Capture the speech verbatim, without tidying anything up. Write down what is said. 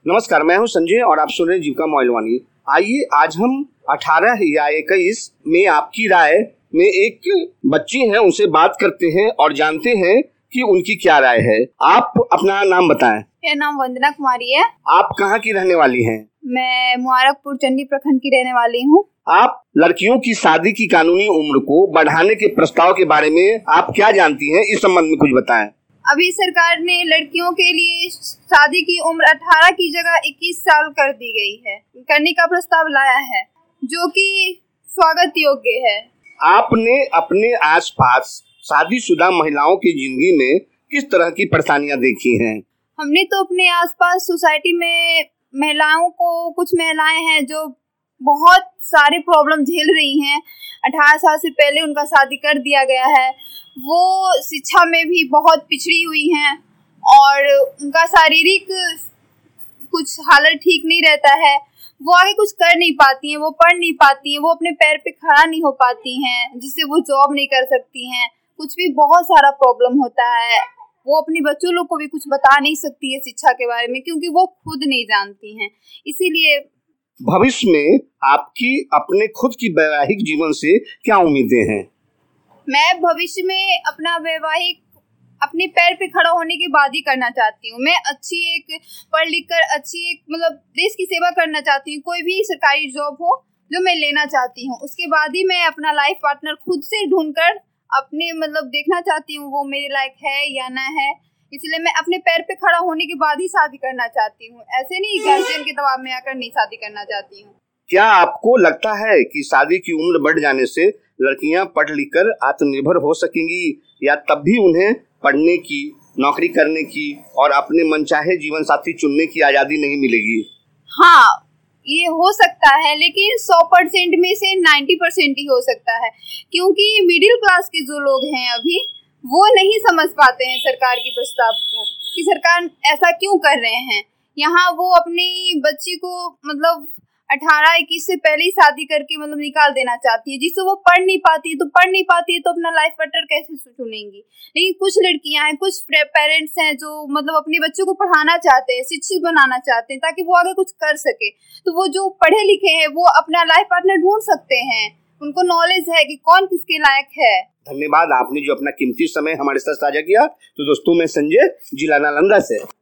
नमस्कार, मैं हूं संजय और आप सुन रहे हैं जीविका मोइलवानी। आइए आज हम अठारह या इक्कीस में आपकी राय में एक बच्ची हैं उनसे बात करते हैं और जानते हैं कि उनकी क्या राय है। आप अपना नाम बताएं। मेरा नाम वंदना कुमारी है। आप कहाँ की रहने वाली हैं? मैं मुबारकपुर चंडी प्रखंड की रहने वाली हूँ। आप लड़कियों की शादी की कानूनी उम्र को बढ़ाने के प्रस्ताव के बारे में आप क्या जानती हैं, इस संबंध में कुछ बताएं। अभी सरकार ने लड़कियों के लिए शादी की उम्र अठारह की जगह इक्कीस साल कर दी गई है, करने का प्रस्ताव लाया है, जो कि स्वागत योग्य है। आपने अपने आसपास शादीशुदा महिलाओं की जिंदगी में किस तरह की परेशानियां देखी हैं? हमने तो अपने आसपास सोसाइटी में महिलाओं को कुछ महिलाएं हैं जो बहुत सारे प्रॉब्लम झेल रही हैं। अठारह साल से पहले उनका शादी कर दिया गया है। वो शिक्षा में भी बहुत पिछड़ी हुई हैं और उनका शारीरिक कुछ हालत ठीक नहीं रहता है। वो आगे कुछ कर नहीं पाती हैं, वो पढ़ नहीं पाती हैं, वो अपने पैर पे खड़ा नहीं हो पाती हैं, जिससे वो जॉब नहीं कर सकती हैं। कुछ भी बहुत सारा प्रॉब्लम होता है। वो अपने बच्चों लोग को भी कुछ बता नहीं सकती है शिक्षा के बारे में, क्योंकि वो खुद नहीं जानती हैं। इसीलिए भविष्य में आपकी अपने खुद की वैवाहिक जीवन से क्या उम्मीदें हैं? मैं भविष्य में अपना वैवाहिक अपने पैर पे खड़ा होने के बाद ही करना चाहती हूँ। मैं अच्छी एक पढ़ लिख कर अच्छी एक मतलब देश की सेवा करना चाहती हूँ। कोई भी सरकारी जॉब हो जो मैं लेना चाहती हूँ, उसके बाद ही मैं अपना लाइफ पार्टनर खुद से ढूंढकर अपने मतलब देखना चाहती हूँ वो मेरे लायक है या ना है। इसलिए मैं अपने पैर पे खड़ा होने के बाद ही शादी करना चाहती हूँ। ऐसे नहीं गार्जियन के दबाव में आकर नहीं शादी करना चाहती हूँ। क्या आपको लगता है कि शादी की उम्र बढ़ जाने से लड़कियां पढ़ लिख कर आत्मनिर्भर हो सकेंगी, या तब भी उन्हें पढ़ने की, नौकरी करने की और अपने मनचाहे जीवन साथी चुनने की आजादी नहीं मिलेगी? हाँ, ये हो सकता है, लेकिन सौ परसेंट में से नब्बे परसेंट ही हो सकता है, क्योंकि मिडिल क्लास के जो लोग हैं अभी वो नहीं समझ पाते हैं सरकार की प्रस्ताव को कि सरकार ऐसा क्यों कर रहे हैं। यहाँ वो अपनी बच्ची को मतलब अठारह इक्कीस से पहले ही शादी करके मतलब निकाल देना चाहती है, जिससे वो पढ़ नहीं पाती है। तो पढ़ नहीं पाती है तो अपना लाइफ पार्टनर कैसे चुनेंगी। लेकिन कुछ लड़कियां हैं, कुछ पेरेंट्स हैं जो मतलब अपने बच्चों को पढ़ाना चाहते हैं, शिक्षित बनाना चाहते हैं, ताकि वो आगे कुछ कर सके। तो वो जो पढ़े लिखे हैं वो अपना लाइफ पार्टनर ढूंढ सकते हैं। उनको नॉलेज है कि कौन किसके लायक है। धन्यवाद, आपने जो अपना कीमती समय हमारे साथ साझा किया। तो दोस्तों, मैं संजय, जिला नालंदा से।